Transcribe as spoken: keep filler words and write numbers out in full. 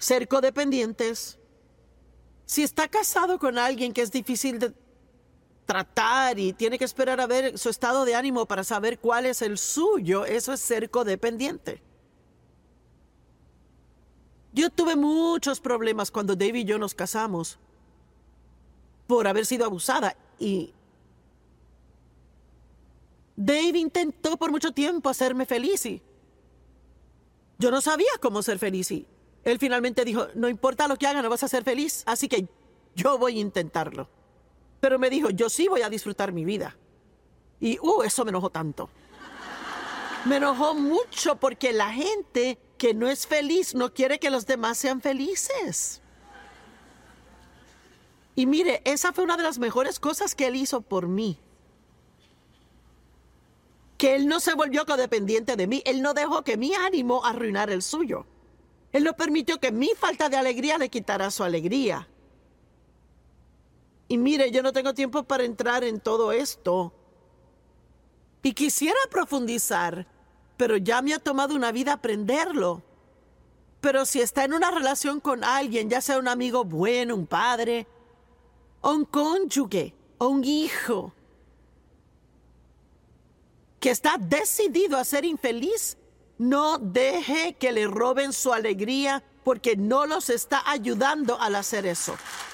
ser codependientes. Si está casado con alguien que es difícil de tratar y tiene que esperar a ver su estado de ánimo para saber cuál es el suyo, eso es ser codependiente. Yo tuve muchos problemas cuando Dave y yo nos casamos por haber sido abusada, y Dave intentó por mucho tiempo hacerme feliz y yo no sabía cómo ser feliz, y él finalmente dijo, no importa lo que haga, no vas a ser feliz, así que yo voy a intentarlo. Pero me dijo, yo sí voy a disfrutar mi vida. Y, uh, eso me enojó tanto. Me enojó mucho porque la gente que no es feliz no quiere que los demás sean felices. Y mire, esa fue una de las mejores cosas que él hizo por mí. Que él no se volvió codependiente de mí. Él no dejó que mi ánimo arruinara el suyo. Él no permitió que mi falta de alegría le quitara su alegría. Y mire, yo no tengo tiempo para entrar en todo esto. Y quisiera profundizar, pero ya me ha tomado una vida aprenderlo. Pero si está en una relación con alguien, ya sea un amigo bueno, un padre, o un cónyuge, o un hijo, que está decidido a ser infeliz, no deje que le roben su alegría porque no los está ayudando al hacer eso.